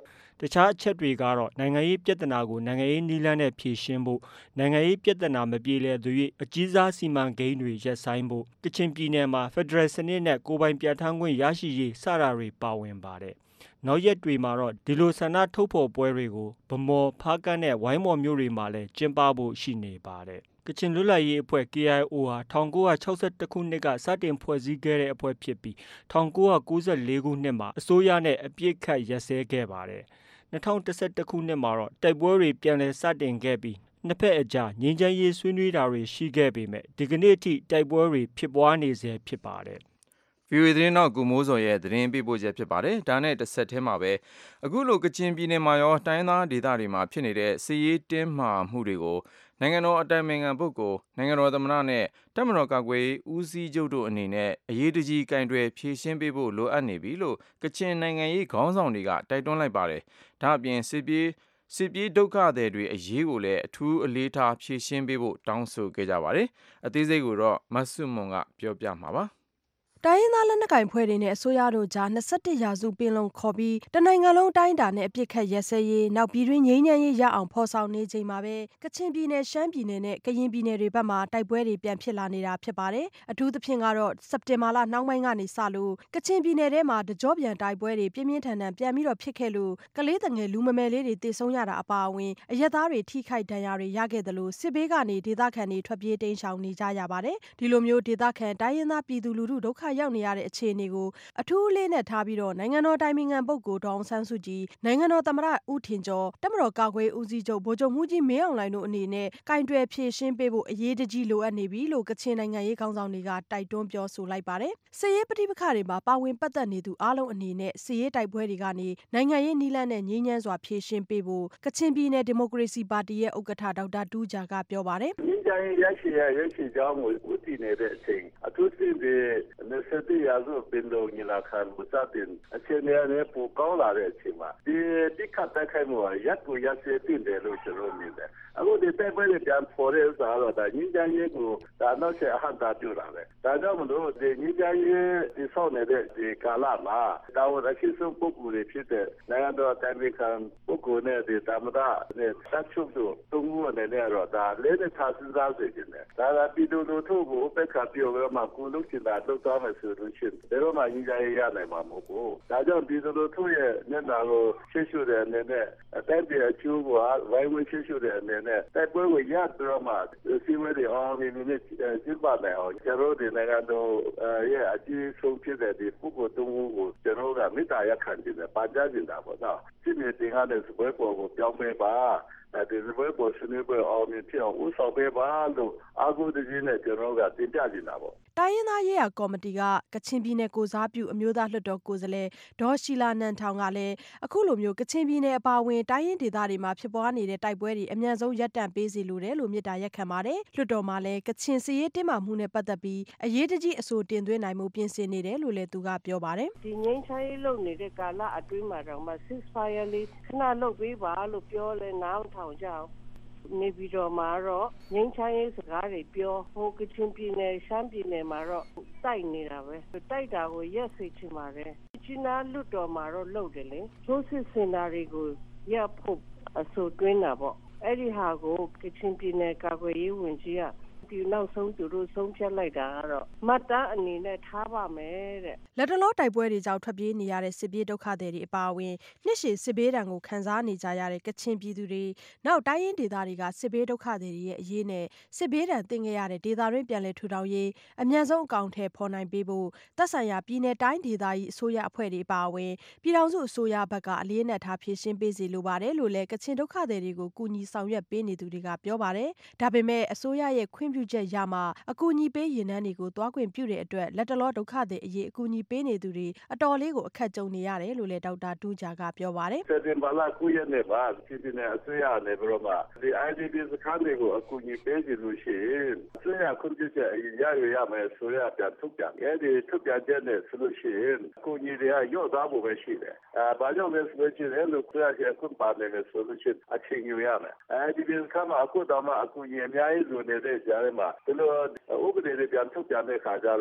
ခြားအချက်တွေကတော့နိုင်ငံရေးပြဿနာကိုနိုင်ငံရေးနည်းလမ်းနဲ့ဖြေရှင်းဖို့နိုင်ငံရေးပြဿနာမပြေလည်သူ၍အကြီးစားစီမံကိန်းတွေရပ်ဆိုင်းဖို့ကချင်ပြည်နယ်မှာဖက်ဒရယ်စနစ်နဲ့ကိုယ်ပိုင်ပြဋ္ဌာန်းခွင့်ရရှိရေးစတာတွေပါဝင်ပါတယ်။နောက်ရက်တွေမှာတော့ဒီလိုဆန္ဒထုတ်ဖော်ပွဲတွေကိုဗမော်ဖားကန့်နဲ့ဝိုင်းမော်မြို့တွေမှာလည်းကျင်းပဖို့ရှိနေပါတယ်။ကချင်လွတ်လပ်ရေးအဖွဲ့ K I O ဟာ၁၉၆၁ခုနှစ်ကစတင်ဖွဲ့စည်းခဲ့တဲ့အဖွဲ့ဖြစ်ပြီး၁၉၉၄ခုနှစ်မှာအစိုးရနဲ့အပြစ်ခတ်ရပ်စဲခဲ့ပါတယ်။၂၀၁၁ခုနှစ်မှာတော့တိုက်ပွဲတွေပြန်လည်စတင်ခဲ့ပြီးနှစ်ဖက်အကြားငြိမ်းချမ်းရေးဆွေးနွေးတာတွေရှိခဲ့ပေမဲ့ဒီကနေ့အထိတိုက်ပွဲတွေဖြစ်ပွားနေဆဲဖြစ်ပါတယ်။ဗွီအိုအေသတင်းတော့ကိုမိုးစော်ရဲ့သတင်းပေးပို့ချက်ဖြစ်ပါတယ်။ဒါနဲ့တစ်ဆက်တည်းမှာပဲအခုလိုကချင်ပြည်နယ်မှာရောတိုင်းသားဒေသတွေမှာဖြစ်နေတဲ့စစ်ရေးတင်းမာမှုတွေကိုနိုင်ငံတော်အတိုင်ပင်ခံပုဂ္ဂိုလ်နိုင်ငံတော်သမ္မတနဲ့တပ်မတော်ကာကွယ်ရေးဦးစီးချုပ်တို့အနေနဲ့အရေးတကြီးကင်တွယ်ဖြေရှင်းပေးဖို့လိုအပ်နေပြီလို့ကချင်နိုင်ငံရေးခေါင်းဆောင်တွေကတိုက်တွန်းလိုက်ပါတယ်။ဒါ့အပြင်စစ်ပြေးစစ်ပြေးဒုက္ခသည်တွေအရေးကိုလည်းအထူးအလေးထားဖြေရှင်းပေးဖို့တောင်းဆိုခဲ့ကြပါတယ်။အသေးစိတ်ကိုတော့မဆုမွန်ကပြောပြမှာပါ။တိုင်းရင်းသားလက်နက်ကိုင်ဖွဲ့တွေနဲ့အစိုးရတို့ကြား၂၁ရာစုပင်လုံခေါ်ပြီးတနိုင်ငံလုံးတိုင်းတာနဲ့အပြစ်ခတ်ရက်စဲရေးနောက်ပြည်တွင်းငြိမ်းချမ်းရေးရအောင်ဖော်ဆောင်နေချိန်မှာပဲကချင်ပြည်နယ်ရှမ်းပြည်နယ်နဲ့ကရင်ပြည်နယ်တွေဘက်မှာတိုက်ပွဲတွေပြန်ဖြစ်လာနေတာဖြစ်ပါတယ်။အထူးသဖြင့်ကတော့စက်တင်ဘာလနှောင်းပိုင်းကနေစလို့ကချင်ပြည်နယ်ထဲမှာတကြောပြန်တိုက်ပွဲတွေပြင်းပြင်းထန်ထန်ပြန်ပြီးတော့ဖြစ်ခဲ့လို့ကလေးတငယ်လူမမယ်လေးတွေတေဆုံးရတာအပါအဝင်အရက်သားတွေထိခိုက်ဒဏ်ရာတွေရခဲ့တယ်လို့စစ်ဘေးကနေဒေသခံတွေထွက်ပြေးတိမ်းရှောင်နေကြရပါတယ်။ဒီလိုမျိုးဒေသခံတိုင်းရင်းသားပြည်သူလူထုဒုက္ခရောက်နေရတဲ့အခြေအနေကိုအထူးအလေးနဲ့ထားပြီးတော့နိုင်ငံတော်တိုင်ပင်ခံပုဂ္ဂိုလ်ဒေါ်အောင်ဆန်းစုကြည်နိုင်ငံတော်သမ္မတဦးထင်ကျော်တပ်မတော်ကာကွယ်ဦးစီးချုပ်ဗိုလ်ချုပ်မှူးကြီးမင်းအောင်လှိုင်တို့အနေနဲ့ကင်တွယ်ဖြေရှင်းပေးဖို့အရေးတကြီးလိုအပ်နေပြီလို့ကချင်နိုင်ငံရေးခေါင်းဆောင်တွေကတိုက်တွန်းပြောဆိုလိုက်ပါတယ်။စစ်ရေးပဋိပက္ခတွေမှာပါဝင်ပတ်သက်နေသူအားလုံးအနေနဲ့စစ်ရေးတိုက်ပွဲတွေကနေနိုင်ငံရေးနည်းလမ်းနဲ့ငြိမ်းချမ်းစွာဖြေရှင်းပေးဖို့ကချင်ပြည်နယ်ဒီမိုကရေစီပါတီရဲ့ဥက္ကဋ္ဌဒေါက်တာတူးဂျာကပြောပါတယ်။ငြိမ်းချမ်းရေးရရှိရရရှိကြောင်းကိုဦးတည်နေတဲ့အချိန်အထူးသဖြင့်ဒီ၂၁ရာစုပင်လုံညီလာခံကိုစတင်အခြေအနေနဲ့ပိုကောင်းလာတဲ့အချိန်မှာဒီတိခတ်တိုက်ခိုက်မှုကရပ်ကိုရပ်စေတင်တယ်လို့ကျွန်တော်မြင်တယ်။အခုဒီတိုက်ပွဲတွေပြန်ပေါ်တဲ့ဥစ္စာတော့ဒါငြိမ်းချမ်းရေးကိုဒါနောက်ဆက်အဟန့်တာပြုတာပဲ။ဒါကြောင့်မလို့ဒီငြိမ်းချမ်းရေးဒီဆောက်နေတဲ့ဒီကာလမှာတာဝန်အရှိဆုံးပုဂ္ဂိုလ်တွေဖြစ်တဲ့နိုင်ငံတော်တိုင်ပင်ခံပုဂ္ဂိုလ်နဲ့ဒီသမ္မတနဲ့တပ်ချုပ်တို့သုံးခုနဲ့လည်းတော့ဒါလေးနဲ့ထားစဉ်းစားစေတယ်။ဒါကပြည်သူလူထုကိုပက်ခတ်ပြောပြီးမှကိုလုံးချင်တာလုပ်သွားမယ်ဆိုလို့ရှိရင်ဘယ်တော့မှငြိမ်းချမ်းရေးရနိုင်မှာမဟုတ်ဘူး။ဒါကြောင့်ပြည်သူလူထုရဲ့မျက်နှာကိုရှင်းရှုတဲ့အနေနဲ့အတိုက်အအကျိုးကိုဝိုင်းဝန်းရှင်းရှုတဲ့အနေနဲ့တိုက်ပွဲကိုရပြီးတော့မှစီမံတွေအောင်မြင်မြင်နဲ့ကျင်းပနိုင်အောင်ကျွန်တော်ဒီနိုင်ငံတော်ရဲ့အကြီးဆုံးဖြစ်တဲ့ဒီပုဂ္ဂိုလ်သုံးခုကိုကျွန်တော်ကမေတ္တာရပ်ခံခြင်းနဲ့ပါကြခြင်းတာပေါ့နော်။ဒီနေ့တင်ကားတဲ့စပွဲပေါ်ကိုပြောင်းပေးပါဒီစပွဲပေါ်ဆွေးနွေးပွဲအောင်မြင်ဖြစ်အောင်ဥဆောင်ပေးပါလို့အာဂုတကြီးနဲ့ကျွန်တော်ကတင်ပြနေတာပေါ့တိုင်းရင်းသားရေးရာကော်မတီကကချင်ပြည်နယ်ကိုစားပြုအမျိုးသားလွှတ်တော်ကိုယ်စားလှယ်ဒေါ်ရှီလာနန်ထောင်ကလည်းအခုလိုမျိုးကချင်ပြည်နယ်အပါအဝင်တိုင်းရင်းဒေသတွေမှာဖြစ်ပွားနေတဲ့တိုက်ပွဲတွေအမြန်ဆုံးရပ်တန့်ပေးစီလိုတယ်လို့မြစ်တာရက်ခံပါတယ်လွှတ်တော်မှာလည်းကချင်စစ်ရေးတင်းမာမှုနဲ့ပတ်သက်ပြီးအရေးတကြီးအဆိုတင်သွင်းနိုင်မှုပြင်ဆင်နေတယ်လို့လည်းသူကပြောပါတယ်ဒီငိမ့်ချမ်းရေးလုပ်နေတဲ့ကာလအတွင်းမှာတော့မှ ceasefire လေးခဏလုပ်ပေးပါလို့ပြောလဲနားထောင်ကြအောင်နေပြီးတော့မှာတော့ငိမ့်ချမ်းရေးစကားတွေပြောဟိုကချင်ပြည်နယ်ရှမ်းပြည်နယ်မှာတော့တိုက်နေတာပဲတိုက်တာကိုရက်စေချင်ပါတယ်ချီနာလွတ်တော်မှာတော့လုပ်တယ်လေထိုးစစ်စင်တာတွေကိုရပ်ဖို့အဆိုတွင်းတာပေါ့အဲ့ဒီဟာကိုကချင်ပြည်နယ်ကာကွယ်ရေးဝန်ကြီးကဒီနောက်ဆုံးသူတို့ဆုံးဖြတ်လိုက်တာကတော့မတ်တမ်းအနေနဲ့ထားပါမယ်တဲ့လက်တလောတိုက်ပွဲတွေကြောင့်ထွက်ပြေးနေရတဲ့စစ်ပြေးဒုက္ခသည်တွေအပါအဝင်နှစ်ရှည်စစ်ဘေးဒဏ်ကိုခံစားနေကြရတဲ့ကချင်ပြည်သူတွေနောက်တိုင်းရင်းဒေသတွေကစစ်ဘေးဒုက္ခသည်တွေရဲ့အရေးနဲ့စစ်ဘေးဒဏ်သင့်ခဲ့ရတဲ့ဒေသတွင်းပြန်လည်ထူထောင်ရေးအမြန်ဆုံးအကောင်အထည်ဖော်နိုင်ပေးဖို့သက်ဆိုင်ရာပြည်내တိုင်းဒေသကြီးအစိုးရအဖွဲ့တွေအပါအဝင်ပြည်ထောင်စုအစိုးရဘက်ကအလေးအနက်ထားဖြည့်ရှင်းပေးစီလိုပါတယ်လို့လည်းကချင်ဒုက္ခသည်တွေကိုကူညီဆောင်ရွက်ပေးနေသူတွေကပြောပါတယ်ဒါပေမဲ့အစိုးရရဲ့ခွင့်ပြုချက်ရမှာအကူအညီပေးရင်နှန်းတွေကိုတွားခွင့်ပြုတဲ့အတွက်လက်တလောဒုက္ခသည်အရေးအကူအညီပေးနေသူတွေအတော်လေးကိုအခက်ကြုံနေရတယ်လို့လည်းဒေါက်တာတူးဂျာကပြောပါတယ်စက်တင်ဘာလ၉ရက်နေ့မှာပြည်내အစိုးရနဲ့ပြီးတော့မှဒီ I D P စခန်းတွေကိုအကူအညီပေးစီလို့ရှိရင်အစိုးရခွင့်ပြုချက်ရရရမယ်ဆိုရပြန်ထုတ်ပြန်အဲဒီထုတ်ပြန်တဲ့နဲ့ဆိုလို့ရှိရင်အကူအညီတွေကရော့သွားဖို့ပဲရှိတယ်အဲဘာကြောင့်လဲဆိုရင်လို့ဆိုရရဲ့ခွင့်ပါနေမယ်ဆိုလို့ရှိရင်အချိန်ယူရမယ်အဲဒီစခန်းမှာအခုတော့မှအကူအညီအများကြီးလိုနေတဲ့ကြားထဲမှာဒီလိုဥပဒေတွေပြန်ထုတ်ပြန်တဲ့ခါကျတော့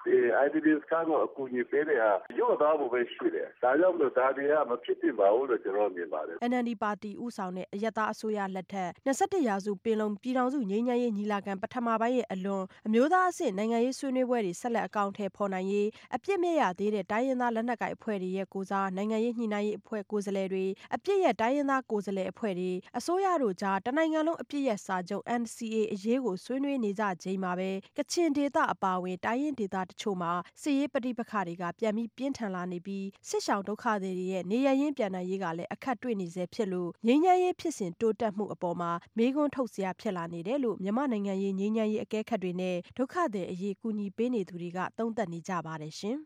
I D P စခန်းကိုအကူအညီပေးတဲ့ဟာရုပ်သားဖို့ပဲရှိတယ်ဒါကြောင့်မလို့ဒါတွေကမဖြစ်သင့်ပါဘူးလို့ကျွန်တော်မြင်ပါတယ် N L D ပါတီဦးဆောင်တဲ့အယက်သားအစိုးရလက်ထက်၂၁ရာစုပင်လုံပြည်ထောင်စုငြိမ်းချမ်းရေးညီလာခံပထမပိုင်းရဲ့အလွန်အမျိုးသားအဆင့်နိုင်ငံရေးဆွေးနွေးပွဲတွေဆက်လက်အကောင့်ထဲပေါ်နိုင်ရေးအပြစ်မဲ့ရသေးတဲ့တိုင်းရင်းသားလက်နက်ကိုင်အဖွဲ့တွေရဲ့ကိုစားနိုင်ငံရေးညှိနှိုင်းရေးအဖွဲ့ကိုယ်စားလှယ်တွေအပြစ်ရဲ့တိုင်းရင်းသားကိုယ်စားလှယ်အဖွဲ့တွေအစိုးရတို့ကြားတနိုင်ငံလုံးအပြစ်ရဲ့စာချုပ် N C A အရေးကိုဆွေးနွေးနေကြချိန်မှာပဲကချင်ဒေသအပါအဝင်တိုင်းရင်းဒေသတချို့မှာစစ်ရေးပဋိပက္ခတွေကပြန်ပြီးပြင်းထန်လာနေပြီးစစ်ရှောင်ဒုက္ခသည်တွေရဲ့နေရရင်းပြန်နိုင်ရေးကလည်းအခက်တွေ့နေစေဖြစ်လို့ငြိမ်းချမ်းရေးဖြစ်စဉ်တိုးတက်မှုအပေါ်မှာမေးခွန်းထုတ်စရာဖြစ်လာနေတယ်လို့မြန်မာနိုင်ငံရေးငြိမ်းချမ်းရေးအကဲခတ်တွေနဲ့ဒုက္ခသည်အရေးကူညီပေးနေသူတွေကသုံးသပ်နေကြပါတယ်ရှင်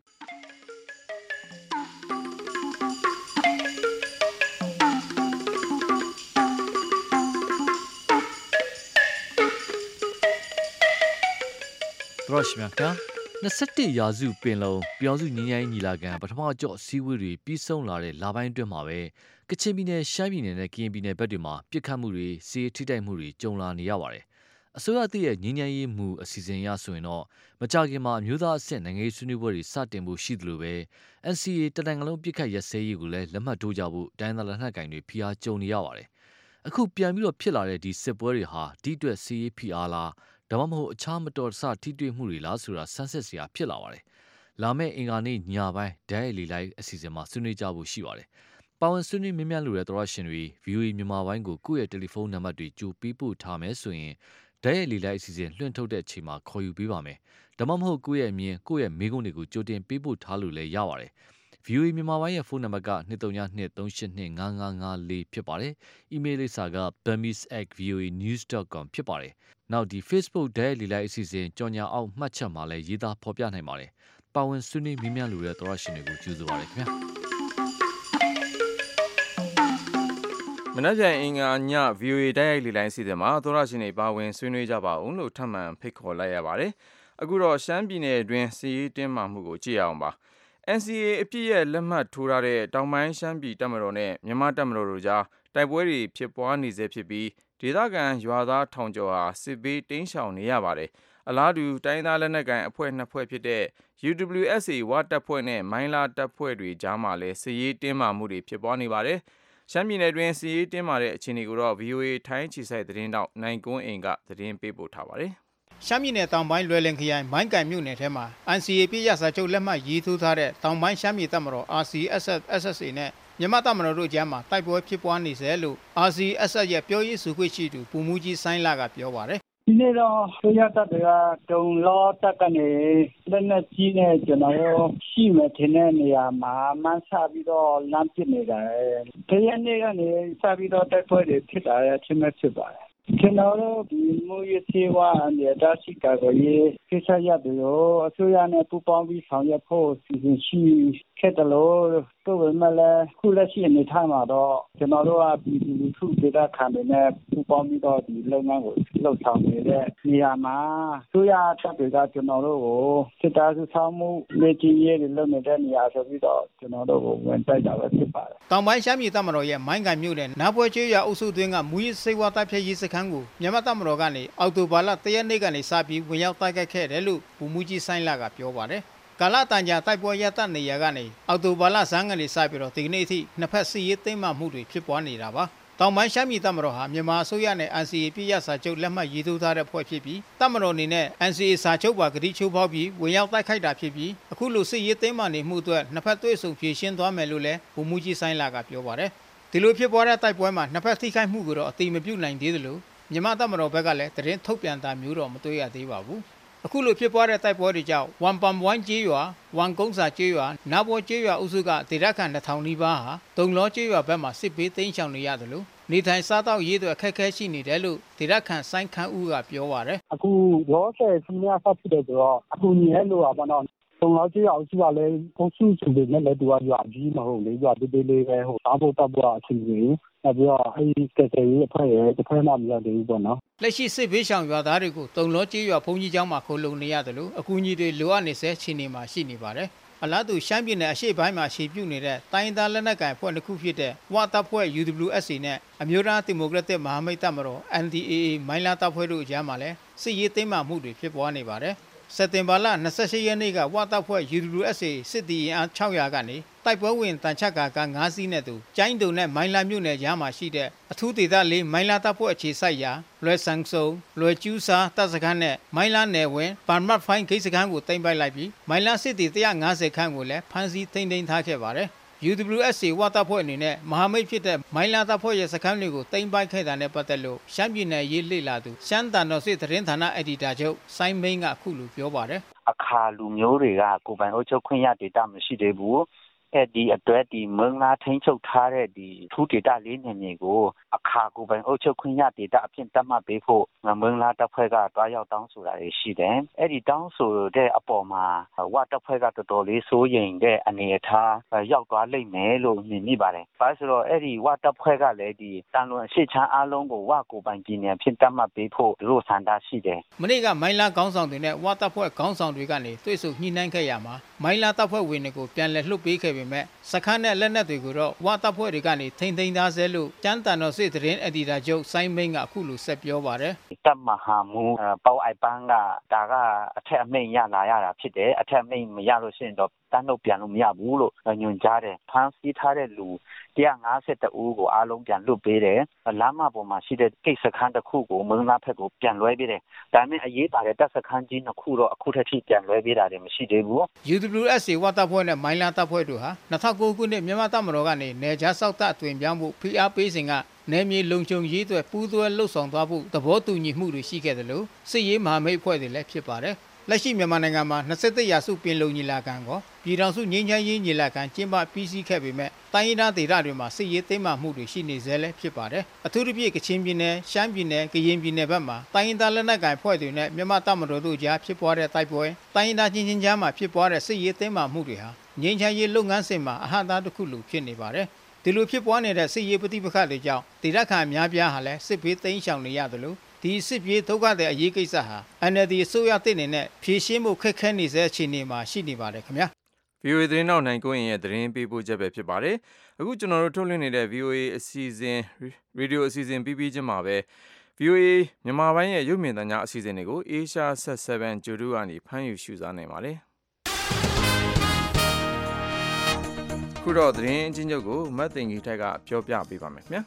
ရရှိမြတ်က၂၁ရာစုပင်လုံပြောင်းစုငင်းငင်းညီလာခံပထမကြော့စည်းဝေးတွေပြီးဆုံးလာတဲ့လပိုင်းအတွင်းမှာပဲကချင်ပြည်နယ်ရှမ်းပြည်နယ်နဲ့ကရင်ပြည်နယ်ဘက်တွေမှာပြစ်ခတ်မှုတွေစီးထိတိုက်မှုတွေကြုံလာနေရပါတယ်။အစိုးရတည်ရဲ့ငင်းငင်းရေးမှုအစီအစဉ်ရဆိုရင်တော့မကြခင်မှာအမျိုးသားအဆင့်နိုင်ငံရေးဆွေးနွေးပွဲတွေစတင်ဖို့ရှိသလိုပဲ N C A တနိုင်ငံလုံးပြစ်ခတ်ရစဲရေးကိုလည်းလက်မှတ်ထိုးကြဖို့တိုင်းဒေသလက်နက်ကိုင်တွေဖိအားကြုံနေရပါတယ်။အခုပြန်ပြီးတော့ဖြစ်လာတဲ့ဒီစစ်ပွဲတွေဟာဒီအတွက်စီးရေးဖိအားလားဒါမှမဟုတ်အခြားမတော်တဆထိတွေ့မှုတွေလားဆိုတာဆန်းစစ်စရာဖြစ်လာပါတယ်။လာမယ့်အင်္ဂါနေ့ညပိုင်းဒဲလီလိုက်အစီအစဉ်မှာဆွေးနွေးကြဖို့ရှိပါတယ်။ပါဝင်ဆွေးနွေးမြင်မြန်လို့တဲ့သောရရှင်တွေ V O A မြန်မာပိုင်းကိုကိုယ့်ရဲ့တယ်လီဖုန်းနံပါတ်တွေကြိုပေးပို့ထားမယ်ဆိုရင်ဒဲလီလိုက်အစီအစဉ်လွှင့်ထုတ်တဲ့အချိန်မှာခေါ်ယူပေးပါမယ်။ဒါမှမဟုတ်ကိုယ့်ရဲ့အမြင်ကိုယ့်ရဲ့မေးခွန်းတွေကိုကြိုတင်ပေးပို့ထားလို့လည်းရပါတယ်။ V O A မြန်မာပိုင်းရဲ့ဖုန်းနံပါတ်က၂၃၂ ၃၈၂ ၅၅၅၄ဖြစ်ပါတယ်။ email လိပ်စာက burmese at v o a news dot com ဖြစ်ပါတယ်။နောက်ဒီ Facebook ဒဲလီလိုက်အစီအစဉ်ကြော်ညာအောင်မှတ်ချက်မှာလည်းရေးသားဖော်ပြနိုင်ပါတယ်။ပါဝင်ဆွေးနွေးမြင်မြန်လို့တဲ့သောရရှင်တွေကိုကြိုဆိုပါရစေခင်ဗျာ။မနက်ဖြန်အင်္ဂါည V O A တိုက်ရိုက်လေလိုင်းစီစဉ်မှာသောရရှင်တွေပါဝင်ဆွေးနွေးကြပါအောင်လို့ထပ်မံဖိတ်ခေါ်လိုက်ရပါတယ်။အခုတော့ရှမ်းပြည်နယ်အတွင်းစီးရေးတင်းမာမှုကိုကြည့်ရအောင်ပါ။ N C A အပြည့်ရဲ့လက်မှတ်ထိုးထားတဲ့တောင်ပိုင်းရှမ်းပြည်တပ်မတော်နဲ့မြန်မာတပ်မတော်တို့ကြားတိုက်ပွဲတွေဖြစ်ပွားနေစေဖြစ်ပြီးဒေသခံရွာသားထောင်ကျော်ဟာစစ်ဘေးတိမ်းရှောင်နေရပါတယ်။အလားတူတိုင်းသားလက်နက်ကိုင်အဖွဲ့နှစ်ဖွဲ့ဖြစ်တဲ့ U W S A ဝတပ်ဖွဲ့နဲ့မိုင်းလားတပ်ဖွဲ့တွေကြားမှာလည်းစစ်ရေးတင်းမာမှုတွေဖြစ်ပွားနေပါတယ်။ရှမ်းပြည်နယ်တွင်စစ်ရေးတင်းမာတဲ့အခြေအနေကိုတော့ V O A ထိုင်းချီဆိုင်သတင်းတောက်နိုင်ကွန်းအိမ်ကသတင်းပေးပို့ထားပါတယ်။ရှမ်းပြည်နယ်တောင်ပိုင်းလွယ်လင်ခရိုင်မိုင်းကန်မြို့နယ်ထဲမှာ N C A ပြည့်ရစာချုပ်လက်မှတ်ရေးထိုးထားတဲ့တောင်ပိုင်းရှမ်းပြည်တပ်မတော် R C S S S A နဲ့မြန်မာတပ်မတော်တို့ကြားမှာတိုက်ပွဲဖြစ်ပွားနေစေလို့ R C S S ရဲ့ပြောရေးဆိုခွင့်ရှိသူပုံမူကြီးဆိုင်းလာကပြောပါတယ်။ဒီနေ့တော့ဆိုရတပ်တွေကတုံလောတပ်ကနေလက်နက်ကြီးနဲ့ကျွန်တော်တို့ရှိမှထင်တဲ့နေရာမှာမှန်းဆပြီးတော့လမ်းပစ်နေတယ်။တရက်နေ့ကနေစပြီးတော့တိုက်ပွဲတွေဖြစ်တာအချင်းမဲ့ဖြစ်ပါတယ်ကျွန်တော်တို့ဒီမူရစီဝါအနေဒါရှိကကိုရေးကိစ္စရတယ်လို့အစိုးရနဲ့ပူးပေါင်းပြီးဆောင်ရွက်ဖို့စီစဉ်ရှိခဲ့တယ်လို့တို့ပဲမလဲခုလက်ရှိအနေထားမှာတော့ကျွန်တော်တို့ကဒီလူထုဒေသခံတွေနဲ့ပူးပေါင်းပြီးတော့ဒီလုပ်ငန်းကိုလှုပ်ဆောင်နေတဲ့နေရာမှာအစိုးရတပ်တွေကကျွန်တော်တို့ကိုစစ်သားစုဆောင်မှုလေ့ကျင့်ရေးတွေလုပ်နေတဲ့နေရာဆိုပြီးတော့ကျွန်တော်တို့ကိုဝင်တိုက်တာပဲဖြစ်ပါတယ်တောင်ပိုင်းရှမ်းပြည်တပ်မတော်ရဲ့မိုင်းကန်မြို့နယ်နားပွဲကျွေးရအုပ်စုတွင်းကမူရစေဝါတပ်ဖြည့်ရေးစခန်းကိုမြန်မာတပ်မတော်ကနေအောက်တိုဘာလတရက်နေ့ကနေစပြီးဝင်ရောက်တိုက်ခိုက်ခဲ့တယ်လို့ဗိုလ်မှူးကြီးဆိုင်းလာကပြောပါတယ်ကာလတန်ကြာတိုက်ပွဲရပ်တန့်နေရကနေအောက်တိုဘာလဆန်းကနေစပြီးတော့ဒီကနေ့အထိနှစ်ဖက်စစ်ရေးသိမ်းမှမှုတွေဖြစ်ပွားနေတာပါတောင်ပိုင်းရှမ်းပြည်တပ်မတော်ဟာမြန်မာအစိုးရနဲ့ N C A ပြည့်ရစာချုပ်လက်မှတ်ရေးထိုးထားတဲ့ဖွဲ့ဖြစ်ပြီးတပ်မတော်အနေနဲ့ N C A စာချုပ်ပါကတိချိုးဖောက်ပြီးဝင်ရောက်တိုက်ခိုက်တာဖြစ်ပြီးအခုလိုစစ်ရေးသိမ်းမှနေမှုအတွက်နှစ်ဖက်တွေ့ဆုံဖြေရှင်းသွားမယ်လို့လည်းဗိုလ်မှူးကြီးဆိုင်းလာကပြောပါတယ်ဒီလိုဖြစ်ပွားတဲ့တိုက်ပွဲမှာနှစ်ဖက်ထိခိုက်မှုကိုတော့အတိမပြုနိုင်သေးသလိုမြန်မာတပ်မတော်ဘက်ကလည်းတရင်ထုတ်ပြန်တာမျိုးတော့မတွေ့ရသေးပါဘူးအခုလိုဖြစ်ပွားတဲ့တိုက်ပွဲတွေကြောင့်ဝမ်ပမ်ဝိုင်းကျေးရွာဝန်ကုန်းစာကျေးရွာနာဘောကျေးရွာအုပ်စုကဒေသခံနှစ်ထောင်နီးပါးဟာတုံလောကျေးရွာဘက်မှာစစ်ဘေးသိမ်းရှောင်နေရတယ်လို့နေထိုင်စားသောက်ရေးတွေအခက်အခဲရှိနေတယ်လို့ဒေသခံစိုင်းခန်းဦးကပြောပါတယ်အခုရောဆယ်သူများဆက်ဖြစ်တယ်ဆိုတော့အခုညီရဲ့လို့ပါတော့တုံလောကျေးရွာအုပ်စုကလည်းအုပ်စုစုတွေနဲ့လည်းတူရွာကြီးမဟုတ်လေရွာသေးသေးလေးပဲဟိုစားဖို့တောက်ဖို့အစီအစဉ်နောက်ပြီးတော့အဲဒီကက်ဆယ်ရေးအဖွဲ့ရဲ့တစ်ဖက်မှမရသေးဘူးပေါ့နော်လက်ရှိစစ်ဘေးရှောင်ရွာသားတွေကိုတုံလောကျေးရွာဘုံကြီးကျောင်းမှာခိုလုံနေရတယ်လို့အကူအညီတွေလိုအပ်နေစေခြေနေမှာရှိနေပါတယ်အလားတူရှမ်းပြည်နယ်အရှေ့ပိုင်းမှာရှေ့ပြုနေတဲ့တိုင်းသားလက်နက်ကိုင်အဖွဲ့တစ်ခုဖြစ်တဲ့ဝတပ်ဖွဲ့ U W S A နဲ့အမျိုးသားဒီမိုကရက်တစ်မဟာမိတ်တပ်မတော် N D A A မိုင်းလားတပ်ဖွဲ့တို့အကြားမှာလည်းစစ်ရေးသိမ်းမှမှုတွေဖြစ်ပွားနေပါတယ်စက်တင်ဘာလ၂၈ရက်နေ့ကဝတပ်ဖွဲ့ U W S A စစ်တီအင်အား၆၀၀ကနေတိုက်ပွဲဝင်တန်ချက်ကကား၅စီးနဲ့တူကျိုင်းတုံနဲ့မိုင်းလာမြို့နယ်ကြားမှာရှိတဲ့အထူးဒေသလေးမိုင်းလာတပ်ဖွဲ့အခြေစိုက်ရာလွယ်ဆန်ဆုံလွယ်ကျူးစာတပ်စခန်းနဲ့မိုင်းလာနယ်ဝင်ပန်မတ်ဖိုင်းဂိတ်စခန်းကိုတင်ပိုက်လိုက်ပြီးမိုင်းလာစစ်တီone hundred fiftyခန်းကိုလည်းဖမ်းဆီးထိန်းသိမ်းထားခဲ့ပါတယ်U W S A ဝတပ်ဖွဲ့အနေနဲ့မဟာမိတ်ဖြစ်တဲ့မိုင်းလာတပ်ဖွဲ့ရဲ့စခန်းတွေကိုတင်ပိုက်ခဲ့တာနဲ့ပတ်သက်လို့ရှမ်းပြည်နယ်ရေးလေ့လာသူရှမ်းတန်တော်စစ်သတင်းဌာနအယ်ဒီတာချုပ်စိုင်းမိန်းကအခုလိုပြောပါတယ်အခါလူမျိုးတွေကကိုပိုင်အုပ်ချုပ်ခွင့်ရဒေတာမရှိသေးဘူးအဲဒီအတွက်ဒီမင်းလာထိန်းချုပ်ထားတဲ့ဒီထူးဒေတာလေးနေမျိုးကိုအခါကိုပိုင်အုပ်ချုပ်ခွင့်ရဒေတာအဖြစ်သတ်မှတ်ပေးဖို့မင်းလာတပ်ဖွဲ့ကတွားရောက်တောင်းဆိုတာရှိတယ်အဲဒီတောင်းဆိုတဲ့အပေါ်မှာဝတပ်ဖွဲ့ကတော်တော်လေးစိုးရိမ်တဲ့အနေအထားရောက်သွားလိမ့်မယ်လို့မြင်မိပါတယ်။ဘာလို့ဆိုတော့အဲဒီဝတပ်ဖွဲ့ကလည်းဒီတန်လွန်အရှိချမ်းအားလုံးကိုဝကိုပိုင်ပြည်နယ်ဖြစ်သတ်မှတ်ပေးဖို့သူတို့ဆန္ဒရှိတယ်။မနေ့ကမိုင်းလာခေါင်းဆောင်တွေနဲ့ဝတပ်ဖွဲ့ခေါင်းဆောင်တွေကနေတွေ့ဆုံညှိနှိုင်းခဲ့ရမှာမိုင်းလာတပ်ဖွဲ့ဝင်တွေကိုပြန်လည်လွှတ်ပေးခဲ့ပေမဲ့စခန်းနဲ့လက်နက်တွေကိုတော့ဝတပ်ဖွဲ့တွေကနေထိန်းသိမ်းထားဆဲလို့ကျန်းတန်တော်စစ်သတင်းအယ်ဒီတာချုပ်စိုင်းမိန်းကအခုလိုဆက်ပြောပါတယ်။တပ်မဟာမူပေါအိုက်ပန်းကဒါကအထက်အမိန့်ရလာရတာဖြစ်တယ်အထက်အမိန့်မရလို့ရှိရင်တော့တန်းတော့ပြန်လို့မရဘူးလို့ညွှန်ကြားတယ်ဖမ်းဆီးထားတဲ့လူone hundred fiftyဦးကိုအားလုံးပြန်လွှတ်ပေးတယ်လမ်းမပေါ်မှာရှိတဲ့ကိစ္စခန်းတစ်ခုကိုမင်းသားဖက်ကိုပြန်လွှဲပေးတယ်ဒါပေမဲ့အရေးပါတဲ့တပ်စခန်းကြီးနှစ်ခုတော့အခုထက်ထိပြန်လွှဲပေးတာတွေမရှိသေးဘူး U W S A ဝတပ်ဖွဲ့နဲ့မိုင်းလာတပ်ဖွဲ့တို့ဟာ၂၀၀၉ခုနှစ်မြန်မာတပ်မတော်ကနေနယ်ခြားစောက်တပ်အသွင်ပြောင်းဖို့ဖိအားပေးစဉ်ကနယ်မြေလုံခြုံရေးအတွက်ပူးတွဲလှုပ်ဆောင်သွားဖို့သဘောတူညီမှုတွေရှိခဲ့တယ်လို့စစ်ရေးမဟာမိတ်အဖွဲ့တွေလည်းဖြစ်ပါတယ်လက်ရှိမြန်မာနိုင်ငံမှာ၂၁ရာစုပင်လုံညီလာခံကိုပြည်ထောင်စုငြိမ်းချမ်းရေးညီလာခံကျင်းပပြီးစီးခဲ့ပေမဲ့တိုင်းရင်းသားဒေသတွေမှာစစ်ရေးသိမ်းမှမှုတွေရှိနေသေးလည်းဖြစ်ပါတယ်အထူးသဖြင့်ကချင်ပြည်နယ်ရှမ်းပြည်နယ်ကရင်ပြည်နယ်ဘက်မှာတိုင်းရင်းသားလက်နက်ကိုင်ဖွဲ့တွေနဲ့မြန်မာတပ်မတော်တို့ကြားဖြစ်ပွားတဲ့တိုက်ပွဲတိုင်းရင်းသားချင်းချင်းကြားမှာဖြစ်ပွားတဲ့စစ်ရေးသိမ်းမှမှုတွေဟာငြိမ်းချမ်းရေးလုပ်ငန်းစဉ်မှာအဟန့်အတားတစ်ခုလိုဖြစ်နေပါတယ်ဒီလိုဖြစ်ပွားနေတဲ့စစ်ရေးပဋိပက္ခတွေကြောင့်ဒေသခံအများပြားဟာလည်းစစ်ဘေးသိမ်းရှောင်နေရတယ်လို့ဒီစစ်ပြေးဒုက္ခတဲ့အရေးကိစ္စဟာ N L D အစိုးရတစ်နေနဲ့ဖြည့်ရှင်းမှုခက်ခဲနေစေအခြေအနေမှာရှိနေပါတယ်ခင်ဗျာ V O A သတင်းနောက်နိုင်ကိုရင်ရဲ့သတင်းပေးပို့ချက်ပဲဖြစ်ပါတယ်အခုကျွန်တော်တို့ထုတ်လွှင့်နေတဲ့ V O A အစီအစဉ် Radio အစီအစဉ်ပြီးပြီးချင်းမှာပဲ V O A မြန်မာပိုင်းရဲ့ရုပ်မြင်သံကြားအစီအစဉ်တွေကို Asia Sat seven ဂျိုဒူကနေဖမ်းယူရှုစားနိုင်ပါတယ်ခုတော့သတင်းအချင်းချုပ်ကိုမတ်တင်ကြီးထိုက်ကပြောပြပေးပါမယ်ခင်ဗျာ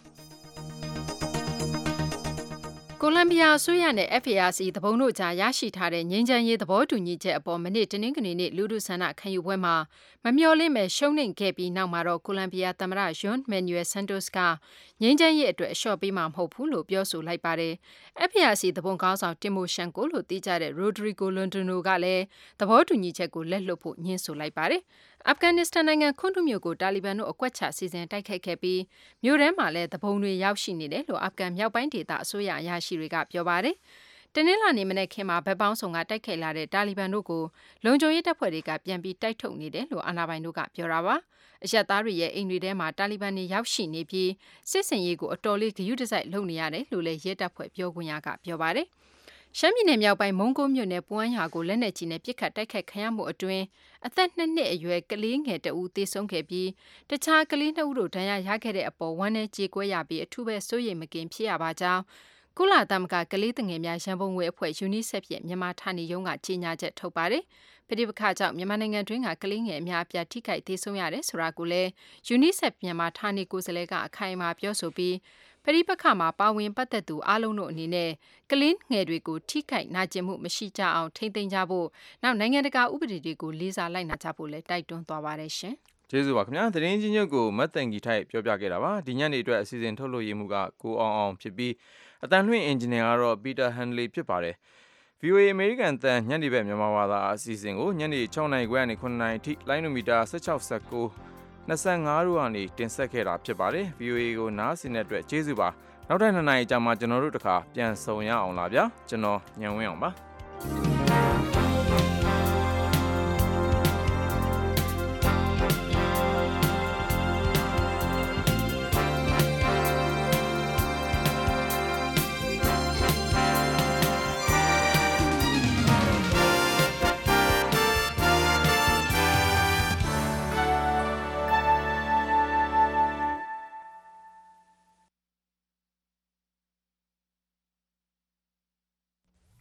ကိုလံဘီယာအစိုးရနဲ့ F A R C သဘုံတို့ကြားရရှိထားတဲ့ငြိမ်းချမ်းရေးသဘောတူညီချက်အပေါ်မနေ့တနင်္ဂနွေနေ့လူထုဆန္ဒခံယူပွဲမှာမမျှော်လင့်မဲ့ရှုံးနိမ့်ခဲ့ပြီးနောက်မှာတော့ကိုလံဘီယာသမ္မတ Juan Manuel Santos ကငြိမ်းချမ်းရေးအတွက်အလျှော့ပေးမှာမဟုတ်ဘူးလို့ပြောဆိုလိုက်ပါတယ်။ F A R C သဘုံခေါင်းဆောင်တင်မိုရှန်ကိုလို့သိကြတဲ့ Rodrigo Londrino ကလည်းသဘောတူညီချက်ကိုလက်လွတ်ဖို့ညှင်းဆိုလိုက်ပါတယ်။အာဖဂန်နစ္စတန်နိုင်ငံခွန်းတူမြို့ကိုတာလီဘန်တို့အကွက်ချစီစဉ်တိုက်ခိုက်ခဲ့ပြီးမြို့ထဲမှာလည်းသဘုံတွေရောက်ရှိနေတယ်လို့အာဖဂန်မြောက်ပိုင်းဒေသအစိုးရအရာရှိတွေကပြောပါတယ်။တနင်္လာနေ့မနေ့ခင်မှာဗက်ပေါင်းဆောင်ကတိုက်ခိုက်လာတဲ့တာလီဘန်တို့ကိုလုံခြုံရေးတပ်ဖွဲ့တွေကပြန်ပြီးတိုက်ထုတ်နေတယ်လို့အာဏာပိုင်တို့ကပြောတာပါ။အရက်သားတွေရဲ့အိမ်တွေထဲမှာတာလီဘန်တွေရောက်ရှိနေပြီးစစ်စင်ရေးကိုအတော်လေးဂရုတစိုက်လုပ်နေရတယ်လို့လည်းရဲတပ်ဖွဲ့ပြောခွင့်ရကပြောပါတယ်။ရှမ်းပြည်နယ်မြောက်ပိုင်းမုံကိုမြို့နယ်ပွမ်းရွာကိုလက်နက်ကြီးနဲ့ပစ်ခတ်တိုက်ခိုက်ခံရမှုအတွင်းအသက်နှစ်နှစ်အရွယ်ကလေးငယ်တဦးသေဆုံးခဲ့ပြီးတခြားကလေးနှစ်ဦးတို့ဒဏ်ရာရခဲ့တဲ့အပေါ်ဝမ်းနည်းကြေကွဲရပြီးအထူးပဲစိုးရိမ်မကင်ဖြစ်ရပါကြောင်းကုလသမဂ္ဂကလေးငယ်များရန်ပုံငွေအဖွဲ့ UNICEF ရဲ့မြန်မာဌာနေရုံးကကြေညာချက်ထုတ်ပါတယ်။ပဋိပက္ခကြောင့်မြန်မာနိုင်ငံတွင်းကကလေးငယ်အများအပြားထိခိုက်သေဆုံးရတယ်ဆိုတာကိုလည်း UNICEF မြန်မာဌာနေကိုယ်စားလှယ်ကအခိုင်အမာပြောဆိုပြီးပဋိပက္ခမှာပါဝင်ပတ်သက်သူအားလုံးတို့အနေနဲ့ကလေးငယ်တွေကိုထိခိုက်နာကျင်မှုမရှိကြအောင်ထိန်းသိမ်းကြဖို့နောက်နိုင်ငံတကာဥပဒေတွေကိုလေးစားလိုက်နာကြဖို့လည်းတိုက်တွန်းသွားပါတယ်ရှင်။ကျေးဇူးပါခင်ဗျာသတင်းချင်းချုပ်ကိုမတ်တန်ကြီးထိုက်ပြောပြခဲ့တာပါဒီညနေအတွက်အစီအစဉ်ထုတ်လို့ရမှုကကိုအောင်အောင်ဖြစ်ပြီးအတန်လွှင့်အင်ဂျင်နီယာကတော့ Peter Hanley ဖြစ်ပါတယ်။ V O A အမေရိကန်တန်ညနေဘက်မြန်မာဘာသာအစီအစဉ်ကိုညနေ၆နာရီခွဲကနေ၇နာရီထိလိုင်းနိုမီတာ၁၆ ၁၉ ၂၅တို့ကနေတင်ဆက်ခဲ့တာဖြစ်ပါတယ်။ V O A ကိုနားဆင်တဲ့အတွက်ကျေးဇူးပါနောက်ထပ်နှစ်နာရီကြာမှကျွန်တော်တို့တခါပြန်ဆုံရအောင်လားဗျာကျွန်တော်ညံဝင်းအောင်ပါ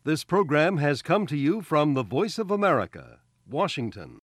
This program has come to you from the Voice of America, Washington.